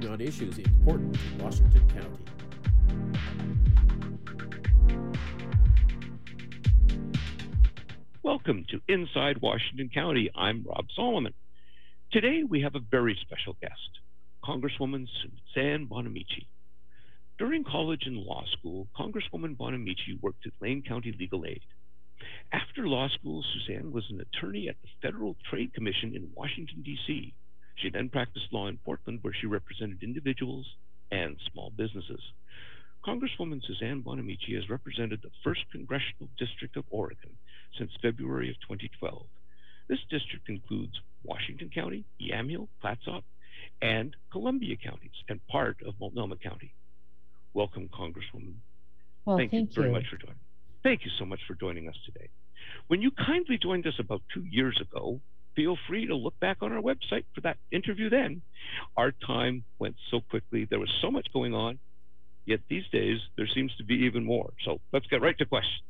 reporting on issues important to Washington County. Welcome to Inside Washington County. I'm Rob Solomon. Today we have a very special guest, Congresswoman Suzanne Bonamici. During college and law school, Congresswoman Bonamici worked at Lane County Legal Aid. After law school, Suzanne was an attorney at the Federal Trade Commission in Washington, D.C. She then practiced law in Portland, where she represented individuals and small businesses. Congresswoman Suzanne Bonamici has represented the 1st Congressional District of Oregon since February of 2012. This district includes Washington County, Yamhill, Clatsop, and Columbia counties, and part of Multnomah County. Welcome, Congresswoman. Well, thank you very much for joining. Thank you so much for joining us today. When you kindly joined us about 2 years ago, feel free to look back on our website for that interview then. Our time went so quickly. There was so much going on, yet these days there seems to be even more. So let's get right to questions.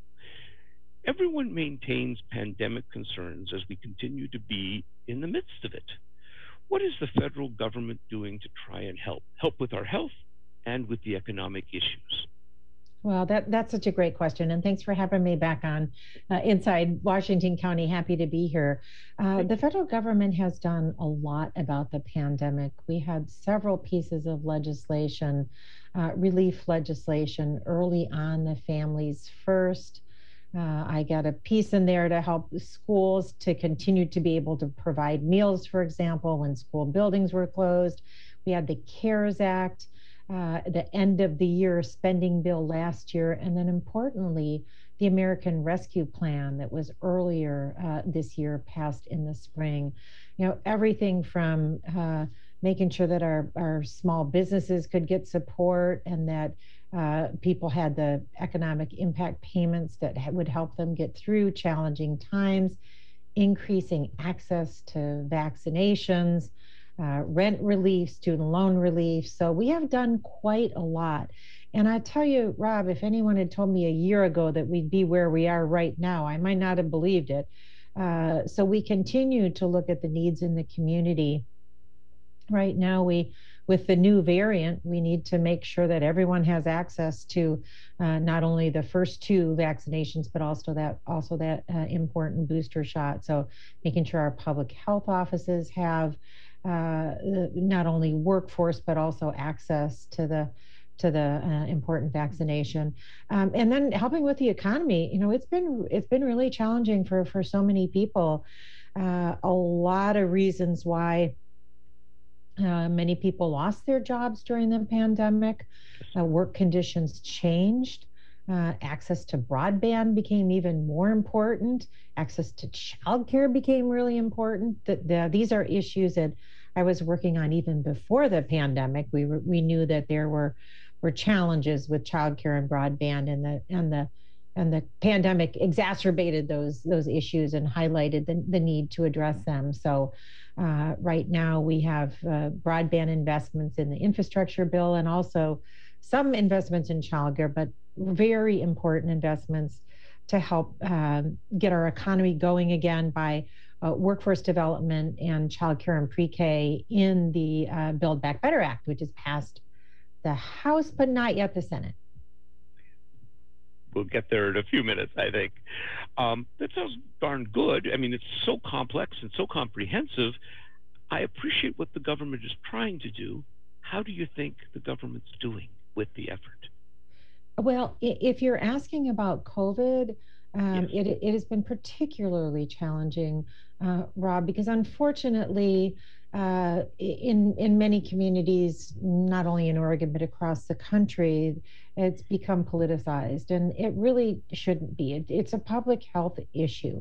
Everyone maintains pandemic concerns as we continue to be in the midst of it. What is the federal government doing to try and help with our health and with the economic issues? Well, that's such a great question. And thanks for having me back on Inside Washington County. Happy to be here. The federal government has done a lot about the pandemic. We had several pieces of legislation, relief legislation early on, the Families First. I got a piece in there to help schools to continue to be able to provide meals, for example, when school buildings were closed. We had the CARES Act, the end of the year spending bill last year, and then importantly, the American Rescue Plan that was earlier this year, passed in the spring. You know, everything from making sure that our small businesses could get support and that people had the economic impact payments that would help them get through challenging times, increasing access to vaccinations, rent relief, student loan relief. So we have done quite a lot. And I tell you, Rob, if anyone had told me a year ago that we'd be where we are right now, I might not have believed it. So we continue to look at the needs in the community. Right now, with the new variant, we need to make sure that everyone has access to not only the first 2 vaccinations, but also that important booster shot. So making sure our public health offices have not only workforce, but also access to the important vaccination, and then helping with the economy. You know, it's been really challenging for so many people. A lot of reasons why many people lost their jobs during the pandemic. Work conditions changed. Access to broadband became even more important. Access to childcare became really important. These are issues that I was working on even before the pandemic. We knew that there were challenges with childcare and broadband, and the pandemic exacerbated those issues and highlighted the need to address them. So right now we have broadband investments in the infrastructure bill and also some investments in childcare, but very important investments to help get our economy going again by workforce development and childcare and pre-K in the Build Back Better Act, which has passed the House, but not yet the Senate. We'll get there in a few minutes, I think. That sounds darn good. I mean, it's so complex and so comprehensive. I appreciate what the government is trying to do. How do you think the government's doing with the effort? Well, if you're asking about COVID, Yes. it has been particularly challenging, Rob, because unfortunately, in many communities, not only in Oregon, but across the country, it's become politicized, and it really shouldn't be. It's a public health issue.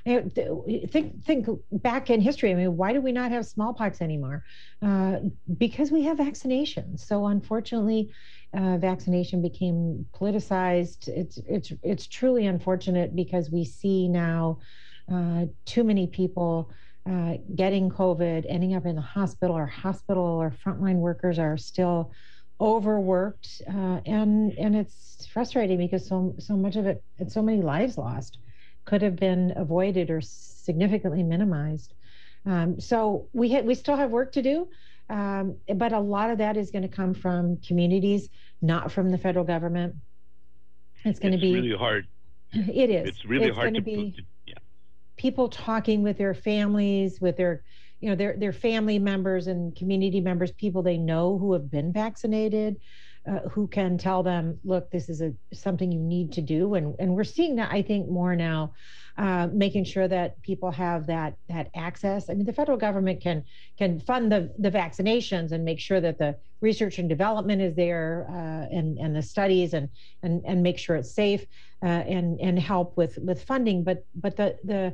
Think back in history. I mean, why do we not have smallpox anymore? Because we have vaccinations. So unfortunately, vaccination became politicized. It's truly unfortunate because we see now too many people getting COVID, ending up in the hospital. Our frontline workers are still overworked, and it's frustrating because so much of it, and so many lives lost, could have been avoided or significantly minimized. So we still have work to do. But a lot of that is going to come from communities, not from the federal government. It's going to be really hard. It is. It's really hard going to be yeah. people talking with their families, with their, their family members and community members, people they know who have been vaccinated, who can tell them, look, this is something you need to do. And we're seeing that, I think, more now, making sure that people have that access. I mean, the federal government can fund the vaccinations and make sure that the research and development is there, and the studies, and make sure it's safe, and help with funding. But the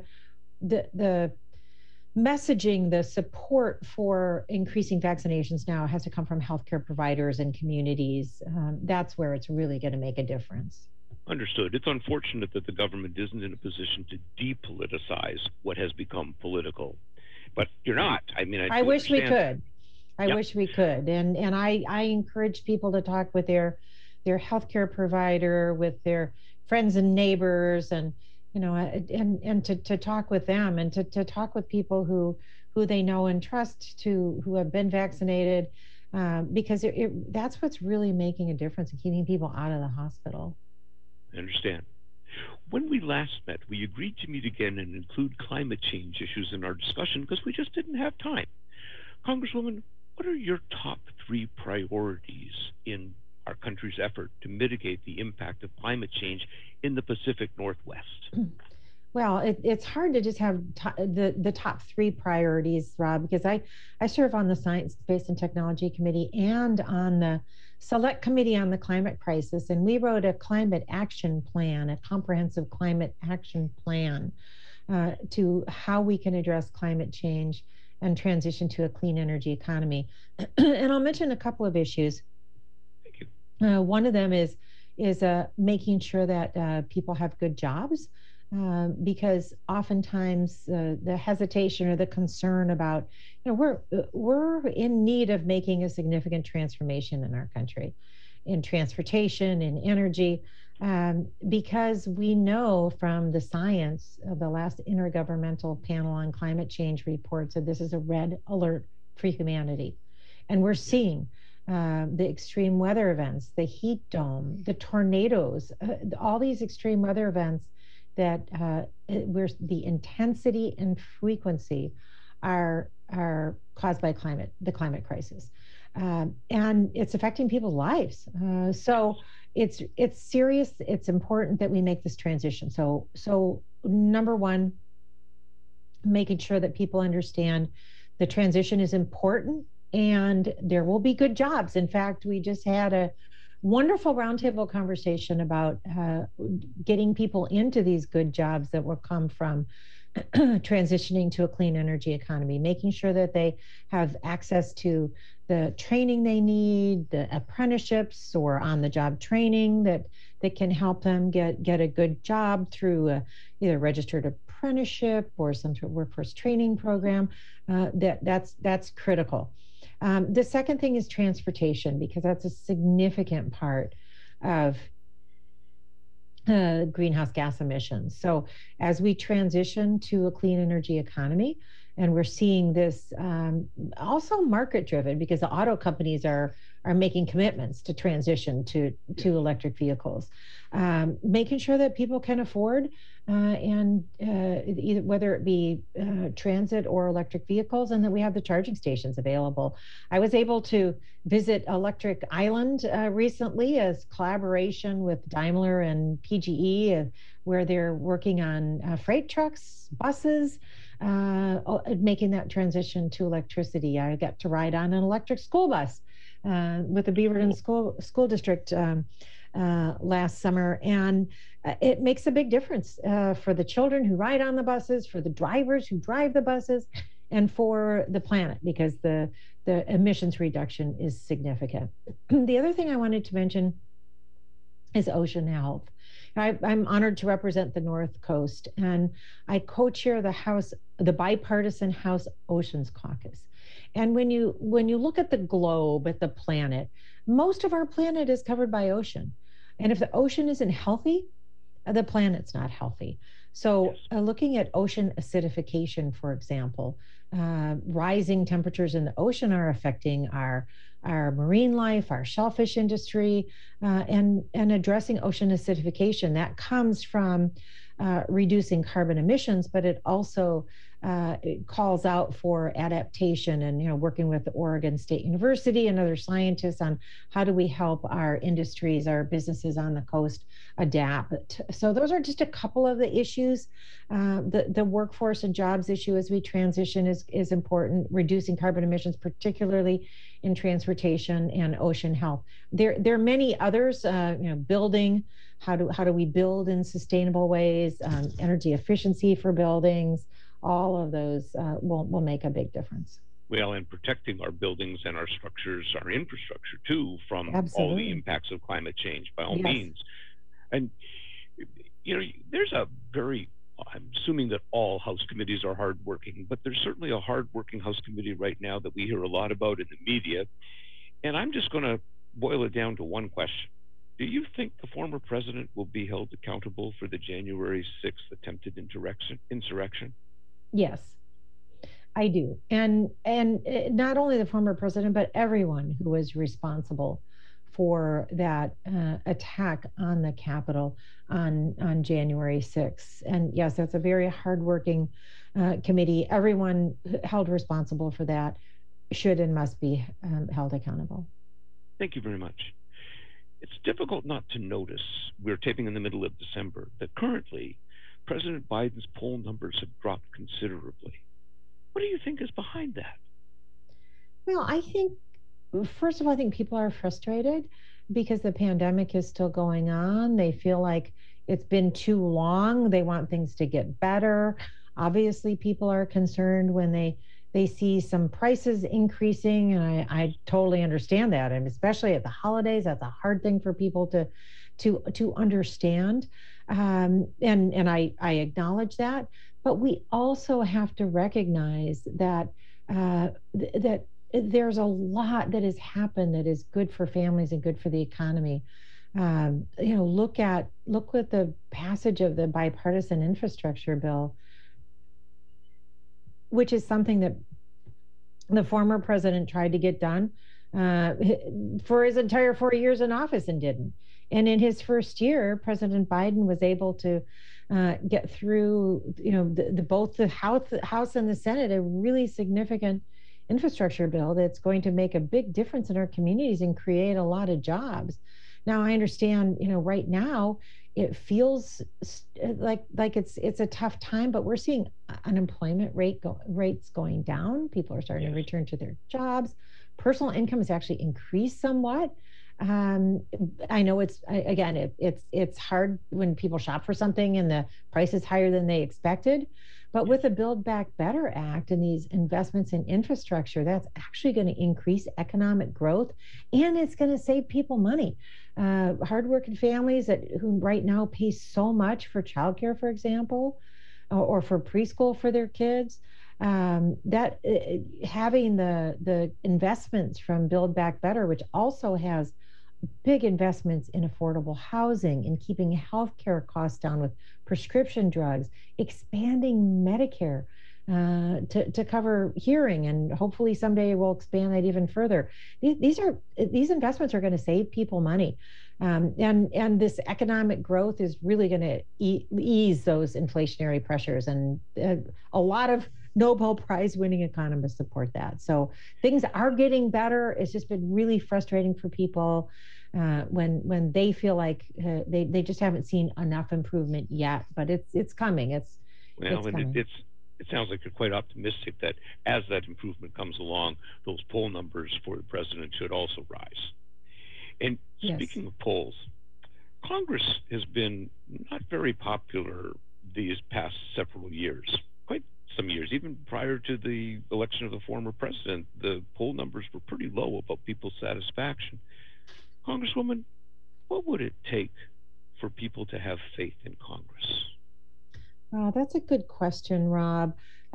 messaging, the support for increasing vaccinations now has to come from healthcare providers and communities. That's where it's really going to make a difference. Understood. It's unfortunate that the government isn't in a position to depoliticize what has become political, but you're not. I mean, I wish we could. I wish we could. And I encourage people to talk with their healthcare provider, with their friends and neighbors, and and to talk with them, and to talk with people who they know and trust, who have been vaccinated, because that's what's really making a difference in keeping people out of the hospital. I understand. When we last met, we agreed to meet again and include climate change issues in our discussion because we just didn't have time. Congresswoman, what are your top 3 priorities in our country's effort to mitigate the impact of climate change in the Pacific Northwest? Well, it's hard to just have the top 3 priorities, Rob, because I serve on the Science, Space, and Technology Committee and on the Select Committee on the Climate Crisis. And we wrote a climate action plan, a comprehensive climate action plan, to how we can address climate change and transition to a clean energy economy. And I'll mention a couple of issues. Thank you. One of them is making sure that people have good jobs, because oftentimes the hesitation or the concern about, we're in need of making a significant transformation in our country, in transportation, in energy, because we know from the science of the last Intergovernmental Panel on Climate Change report said this is a red alert for humanity. And we're seeing the extreme weather events, the heat dome, the tornadoes, all these extreme weather events that where the intensity and frequency are caused by the climate crisis, and it's affecting people's lives. So it's serious. It's important that we make this transition. So number one, making sure that people understand the transition is important, and there will be good jobs. In fact, we just had a wonderful roundtable conversation about getting people into these good jobs that will come from transitioning to a clean energy economy, making sure that they have access to the training they need, the apprenticeships or on-the-job training that can help them get a good job through either registered apprenticeship or some sort of workforce training program. That's critical. The second thing is transportation, because that's a significant part of greenhouse gas emissions. So as we transition to a clean energy economy, and we're seeing this also market driven, because the auto companies are making commitments to transition to electric vehicles, making sure that people can afford and either whether it be transit or electric vehicles, and that we have the charging stations available. I was able to visit Electric Island recently as collaboration with Daimler and PGE, where they're working on freight trucks, buses, making that transition to electricity. I got to ride on an electric school bus with the Beaverton School District last summer, and it makes a big difference for the children who ride on the buses, for the drivers who drive the buses, and for the planet, because the emissions reduction is significant. The other thing I wanted to mention is ocean health. I'm honored to represent the North Coast, and I co-chair the bipartisan House Oceans Caucus. And when you look at the globe, at the planet, most of our planet is covered by ocean. And if the ocean isn't healthy, the planet's not healthy. So looking at ocean acidification, for example, rising temperatures in the ocean are affecting our marine life, our shellfish industry, and addressing ocean acidification. That comes from reducing carbon emissions, but it also it calls out for adaptation and working with the Oregon State University and other scientists on how do we help our industries, our businesses on the coast adapt. So those are just a couple of the issues. The workforce and jobs issue as we transition is important. Reducing carbon emissions, particularly in transportation and ocean health. There are many others. Building. How do we build in sustainable ways? Energy efficiency for buildings. All of those will make a big difference. Well, and protecting our buildings and our structures, our infrastructure too, from Absolutely. all the impacts of climate change, by all Yes. means. And there's a very, I'm assuming that all House committees are hardworking, but there's certainly a hardworking House committee right now that we hear a lot about in the media. And I'm just going to boil it down to one question. Do you think the former president will be held accountable for the January 6th attempted insurrection? Yes, I do. And not only the former president, but everyone who was responsible for that attack on the Capitol on January 6th. And yes, that's a very hardworking committee. Everyone held responsible for that should and must be held accountable. Thank you very much. It's difficult not to notice, we're taping in the middle of December, that currently President Biden's poll numbers have dropped considerably. What do you think is behind that? Well, I think, first of all, I think people are frustrated because the pandemic is still going on. They feel like it's been too long. They want things to get better. Obviously, people are concerned when they see some prices increasing, and I totally understand that. And especially at the holidays, that's a hard thing for people to understand. And I acknowledge that. But we also have to recognize that that there's a lot that has happened that is good for families and good for the economy. Look at the passage of the bipartisan infrastructure bill, which is something that the former president tried to get done for his entire 4 years in office and didn't. And in his first year, President Biden was able to get through, both the House and the Senate, a really significant infrastructure bill that's going to make a big difference in our communities and create a lot of jobs. Now, I understand, right now it feels like it's a tough time, but we're seeing unemployment rates going down. People are starting to return to their jobs. Personal income has actually increased somewhat. I know it's hard when people shop for something and the price is higher than they expected. But with the Build Back Better Act and these investments in infrastructure, that's actually going to increase economic growth, and it's going to save people money. Hardworking families who right now pay so much for childcare, for example, or for preschool for their kids, that having the investments from Build Back Better, which also has big investments in affordable housing, in keeping healthcare costs down with prescription drugs, expanding Medicare to cover hearing, and hopefully someday we'll expand that even further. These investments are going to save people money, and this economic growth is really going to ease those inflationary pressures, and a lot of Nobel Prize winning economists support that. So things are getting better. It's just been really frustrating for people when they feel like they just haven't seen enough improvement yet. But it's coming. It's coming. It sounds like you're quite optimistic that as that improvement comes along, those poll numbers for the president should also rise. And speaking of polls, Congress has been not very popular these past several years. Some years, even prior to the election of the former president, the poll numbers were pretty low about people's satisfaction. Congresswoman, what would it take for people to have faith in Congress? Oh, that's a good question, Rob.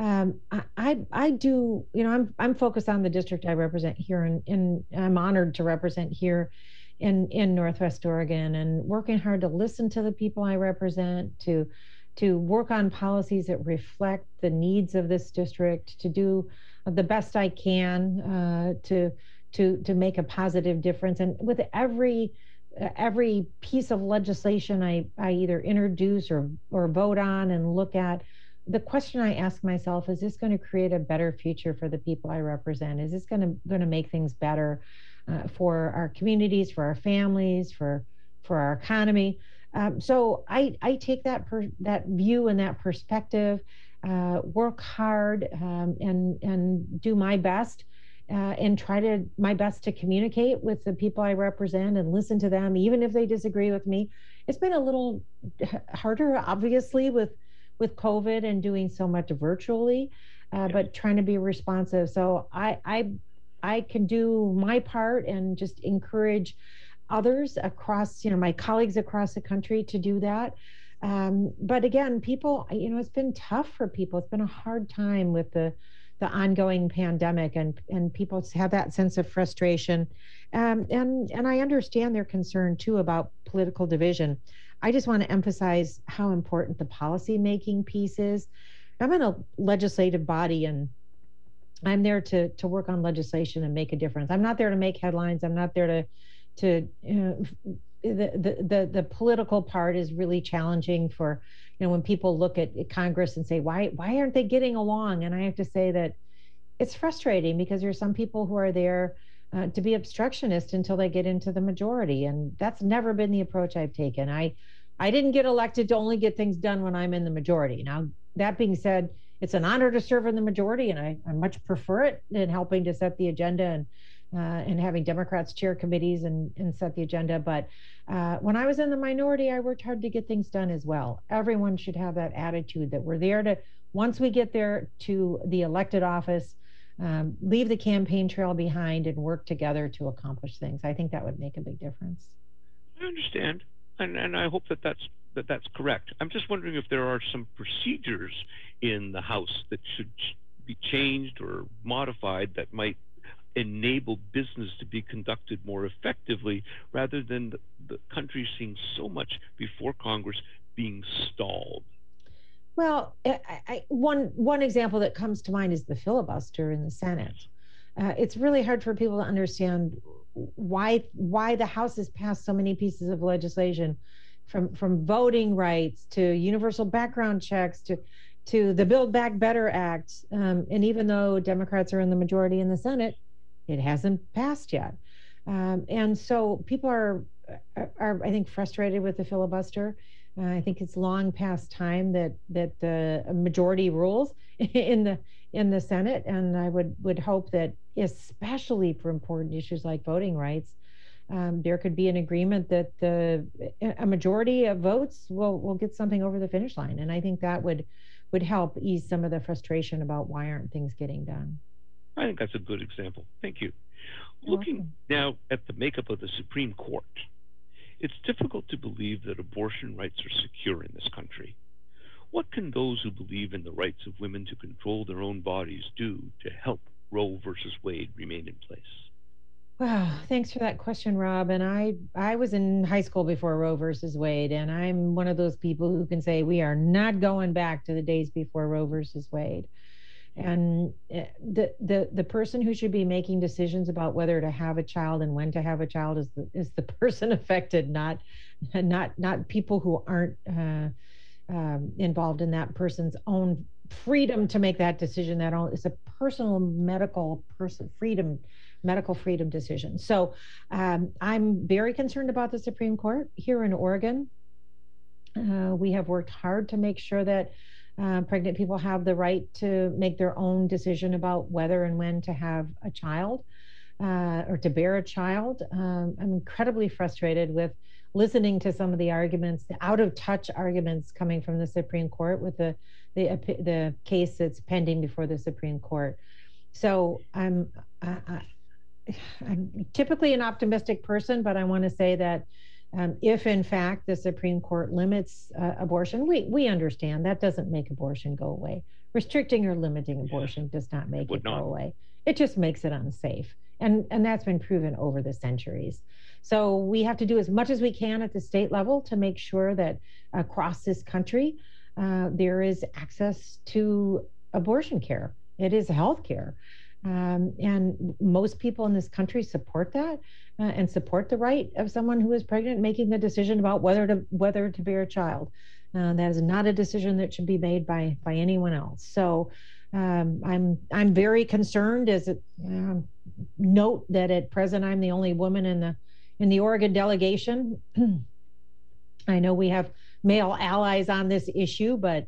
I do, I'm focused on the district I represent here, and I'm honored to represent here in Northwest Oregon, and working hard to listen to the people I represent, to to work on policies that reflect the needs of this district, to do the best I can to make a positive difference. And with every piece of legislation I either introduce or vote on and look at, the question I ask myself is this going to create a better future for the people I represent? Is this going to make things better for our communities, for our families, for our economy? So I take that view and that perspective, work hard and do my best. And try my best to communicate with the people I represent and listen to them, even if they disagree with me. It's been a little harder, obviously, with COVID and doing so much virtually, but trying to be responsive. So I can do my part and just encourage others across, my colleagues across the country to do that. But again, people, it's been tough for people. It's been a hard time with the ongoing pandemic, and people have that sense of frustration. And I understand their concern too about political division. I just want to emphasize how important the policy-making piece is. I'm in a legislative body, and I'm there to work on legislation and make a difference. I'm not there to make headlines. I'm not there to the political part is really challenging for, when people look at Congress and say, why aren't they getting along? And I have to say that it's frustrating because there's some people who are there to be obstructionist until they get into the majority. And that's never been the approach I've taken. I didn't get elected to only get things done when I'm in the majority. Now, that being said, it's an honor to serve in the majority, and I much prefer it in helping to set the agenda and having Democrats chair committees and set the agenda. But when I was in the minority, I worked hard to get things done as well. Everyone should have that attitude that we're there to, once we get there to the elected office, leave the campaign trail behind and work together to accomplish things. I think that would make a big difference. I understand. And I hope that's correct. I'm just wondering if there are some procedures in the House that should be changed or modified that might enable business to be conducted more effectively, rather than the country seeing so much before Congress being stalled. Well, one example that comes to mind is the filibuster in the Senate. It's really hard for people to understand why the House has passed so many pieces of legislation, from voting rights to universal background checks to the Build Back Better Act. And even though Democrats are in the majority in the Senate, it hasn't passed yet. And so people are, I think, frustrated with the filibuster. I think it's long past time that the majority rules in the Senate, and I would hope that, especially for important issues like voting rights, there could be an agreement that a majority of votes will get something over the finish line. And I think that would help ease some of the frustration about why aren't things getting done. I think that's a good example. Thank you. You're Looking welcome. now at the makeup of the Supreme Court, it's difficult to believe that abortion rights are secure in this country. What can those who believe in the rights of women to control their own bodies do to help Roe versus Wade remain in place? Wow, thanks for that question, Rob. And I was in high school before Roe versus Wade, and I'm one of those people who can say we are not going back to the days before Roe versus Wade. And the person who should be making decisions about whether to have a child and when to have a child is the person affected, not people who aren't involved in that person's own freedom to make that decision. That is a personal medical freedom decision. So I'm very concerned about the Supreme Court here in Oregon. We have worked hard to make sure that pregnant people have the right to make their own decision about whether and when to have a child or to bear a child. I'm incredibly frustrated with listening to some of the arguments, the out of touch arguments coming from the Supreme Court with the case that's pending before the Supreme Court. So I'm typically an optimistic person, but I want to say that if in fact the Supreme Court limits abortion, we understand that doesn't make abortion go away. Restricting or limiting abortion does not make it go away. It just makes it unsafe. And that's been proven over the centuries. So we have to do as much as we can at the state level to make sure that across this country, there is access to abortion care. It is health care. And most people in this country support that and support the right of someone who is pregnant making the decision about whether to bear a child. That is not a decision that should be made by anyone else. So I'm very concerned. As a note that at present I'm the only woman in the Oregon delegation. I know we have male allies on this issue, but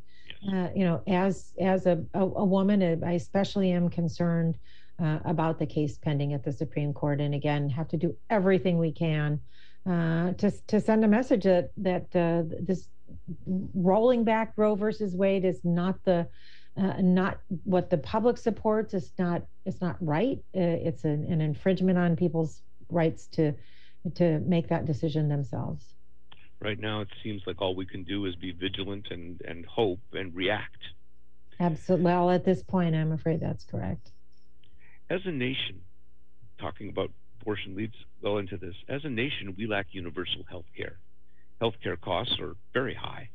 as a woman, I especially am concerned about the case pending at the Supreme Court, and again, have to do everything we can to send a message that this rolling back Roe versus Wade is not what the public supports. It's not right. It's an infringement on people's rights to make that decision themselves. Right now, it seems like all we can do is be vigilant and hope and react. Absolutely. Well, at this point, I'm afraid that's correct. As a nation, talking about abortion leads well into this. As a nation, we lack universal health care. Healthcare costs are very high.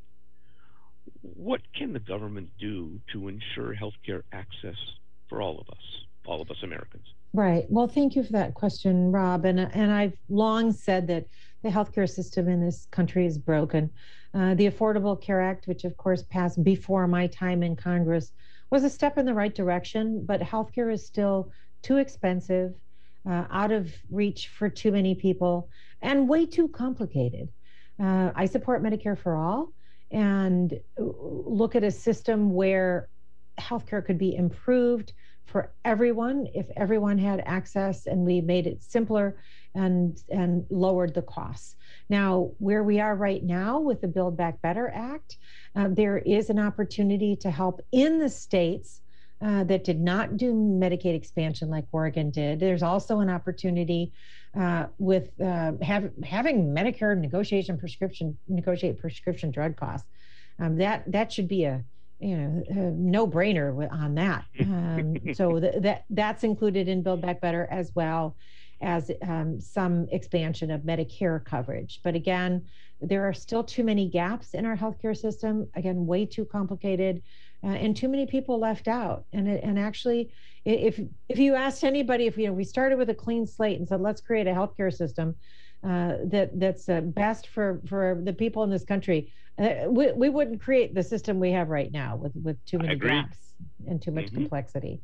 What can the government do to ensure healthcare access for all of us Americans? Right. Well, thank you for that question, Rob. And I've long said that the healthcare system in this country is broken. The Affordable Care Act, which of course passed before my time in Congress, was a step in the right direction, but healthcare is still too expensive, out of reach for too many people, and way too complicated. I support Medicare for all and look at a system where healthcare could be improved for everyone if everyone had access and we made it simpler and lowered the costs. Now, where we are right now with the Build Back Better Act, there is an opportunity to help in the states that did not do Medicaid expansion like Oregon did. There's also an opportunity with having Medicare negotiate prescription drug costs. That should be a no-brainer on that. So that's included in Build Back Better, as well as some expansion of Medicare coverage. But again, there are still too many gaps in our healthcare system. Again, way too complicated, and too many people left out. And actually, if you asked anybody, if we started with a clean slate and said, let's create a healthcare system that's best for the people in this country, we wouldn't create the system we have right now with too many gaps and too much complexity.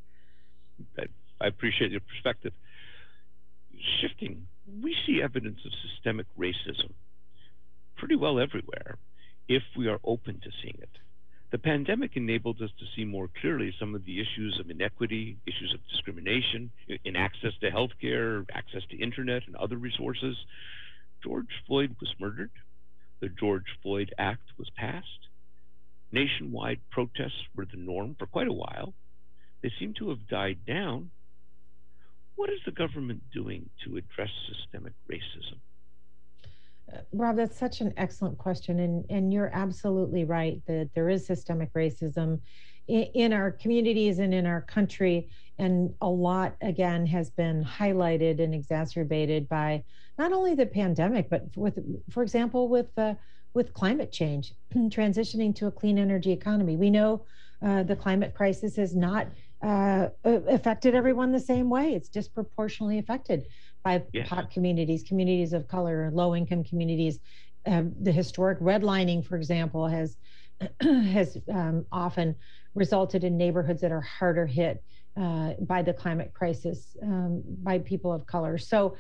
I appreciate your perspective. Shifting, we see evidence of systemic racism pretty well everywhere if we are open to seeing it. The pandemic enabled us to see more clearly some of the issues of inequity, issues of discrimination in access to healthcare, access to internet and other resources. George Floyd was murdered. The George Floyd Act was passed. Nationwide protests were the norm for quite a while. They seem to have died down. What is the government doing to address systemic racism? Rob, that's such an excellent question. And you're absolutely right that there is systemic racism in our communities and in our country. And a lot, again, has been highlighted and exacerbated by not only the pandemic, but for example, with climate change, transitioning to a clean energy economy. We know the climate crisis has not affected everyone the same way. It's disproportionately affected by POC communities of color, low-income communities. The historic redlining, for example, has often resulted in neighborhoods that are harder hit by the climate crisis by people of color. So,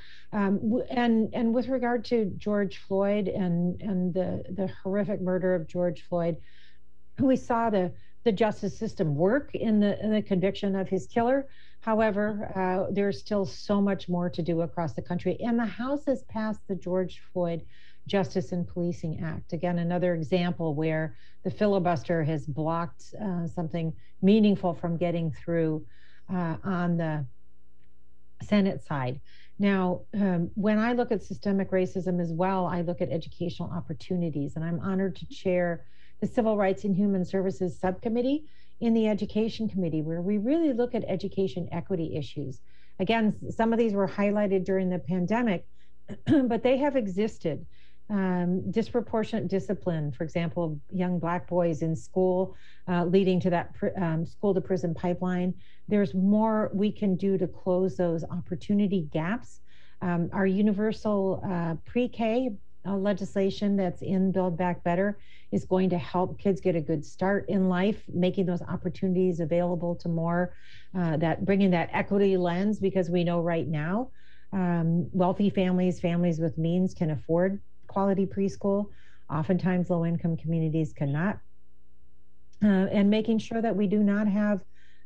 and with regard to George Floyd and the horrific murder of George Floyd, we saw the justice system work in the conviction of his killer. However, there's still so much more to do across the country. And the House has passed the George Floyd Justice and Policing Act. Again, another example where the filibuster has blocked something meaningful from getting through on the Senate side. Now, when I look at systemic racism as well, I look at educational opportunities, and I'm honored to chair the Civil Rights and Human Services Subcommittee in the Education Committee, where we really look at education equity issues. Again, some of these were highlighted during the pandemic, but they have existed. disproportionate discipline, for example, young Black boys in school, leading to that school to prison pipeline. There's more we can do to close those opportunity gaps. Our universal pre-K legislation that's in Build Back Better is going to help kids get a good start in life, making those opportunities available to more, that bringing that equity lens, because we know right now wealthy families with means can afford quality preschool. Oftentimes low-income communities cannot. And making sure that we do not have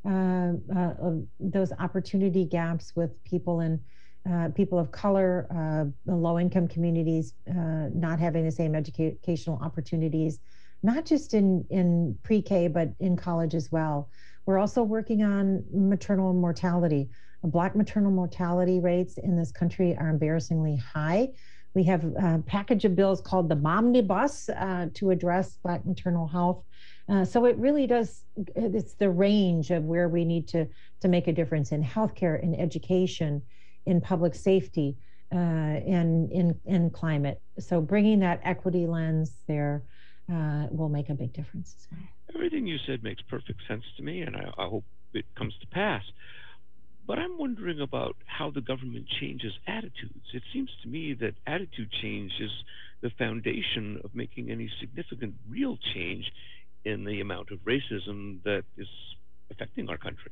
those opportunity gaps with people of color, the low-income communities not having the same educational opportunities, not just in pre-K, but in college as well. We're also working on maternal mortality. Black maternal mortality rates in this country are embarrassingly high. We have a package of bills called the Momnibus to address Black maternal health. So it really does, it's the range of where we need to make a difference in healthcare, in education, in public safety, and in climate. So bringing that equity lens there will make a big difference as well. Everything you said makes perfect sense to me, and I hope it comes to pass. But I'm wondering about how the government changes attitudes. It seems to me that attitude change is the foundation of making any significant real change in the amount of racism that is affecting our country.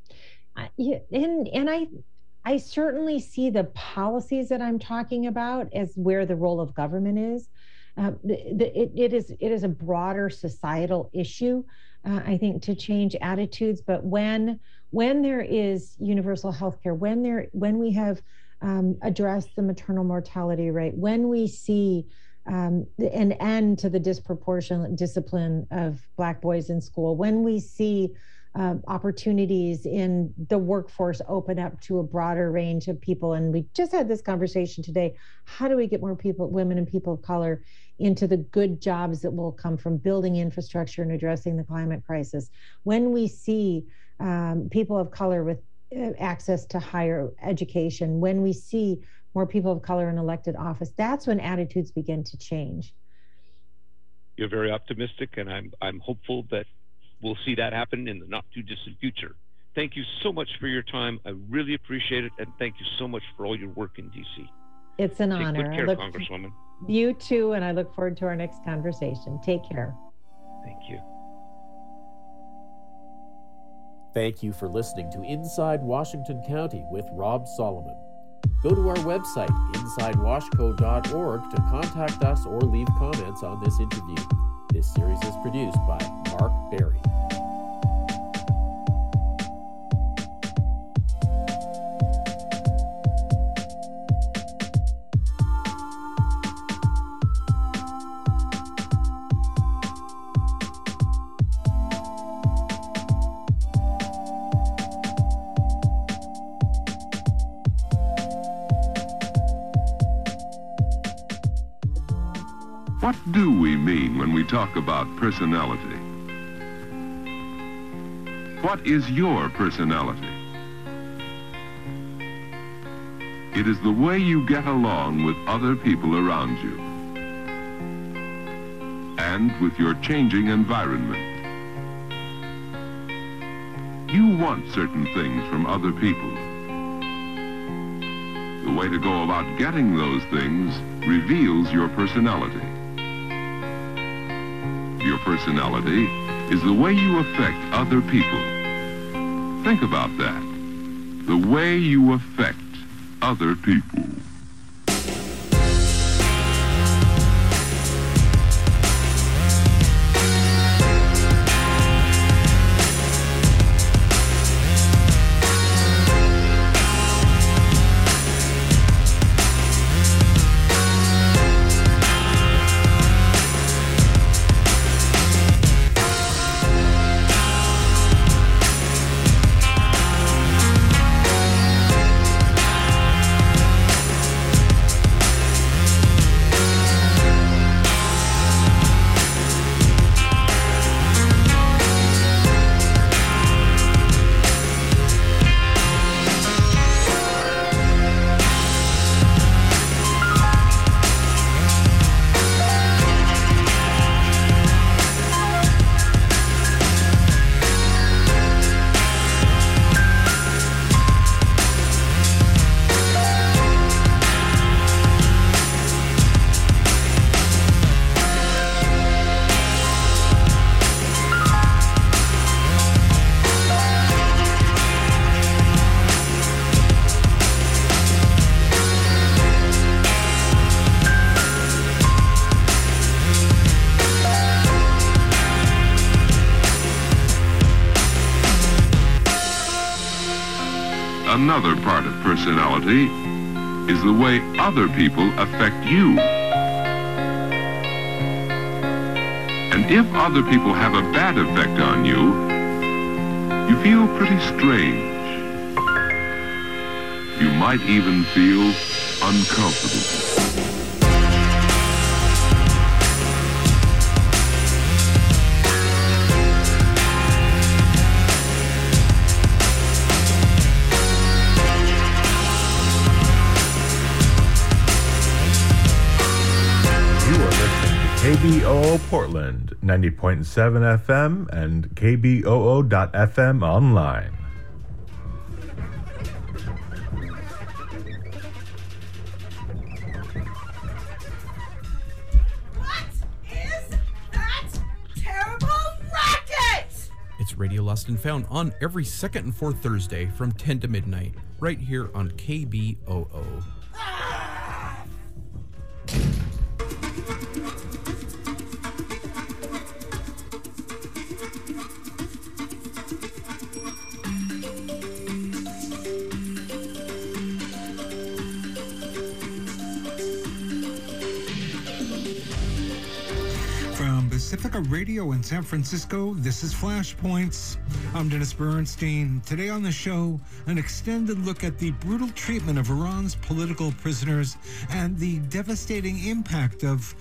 I certainly see the policies that I'm talking about as where the role of government is. It is a broader societal issue, I think, to change attitudes. But when there is universal health care, when we have addressed the maternal mortality rate, when we see an end to the disproportionate discipline of Black boys in school, when we see opportunities in the workforce open up to a broader range of people. And we just had this conversation today. How do we get more people, women and people of color, into the good jobs that will come from building infrastructure and addressing the climate crisis? When we see people of color with access to higher education, when we see more people of color in elected office, that's when attitudes begin to change. You're very optimistic, and I'm hopeful that we'll see that happen in the not too distant future. Thank you so much for your time. I really appreciate it, and thank you so much for all your work in DC. It's an honor. Take good care, Congresswoman. You too, and I look forward to our next conversation. Take care. Thank you. Thank you for listening to Inside Washington County with Rob Solomon. Go to our website, insidewashco.org, to contact us or leave comments on this interview. This series is produced by Mark Berry. What do we mean when we talk about personality? What is your personality? It is the way you get along with other people around you and with your changing environment. You want certain things from other people. The way to go about getting those things reveals your personality. Your personality is the way you affect other people. Think about that. The way you affect other people. another part of personality is the way other people affect you. And if other people have a bad effect on you, you feel pretty strange. You might even feel uncomfortable. KBOO Portland, 90.7 FM and KBOO.FM online. What is that terrible racket? It's Radio Lost and Found on every second and fourth Thursday from 10 to midnight, right here on KBOO. Pacifica Radio in San Francisco, this is Flashpoints. I'm Dennis Bernstein. Today on the show, an extended look at the brutal treatment of Iran's political prisoners and the devastating impact of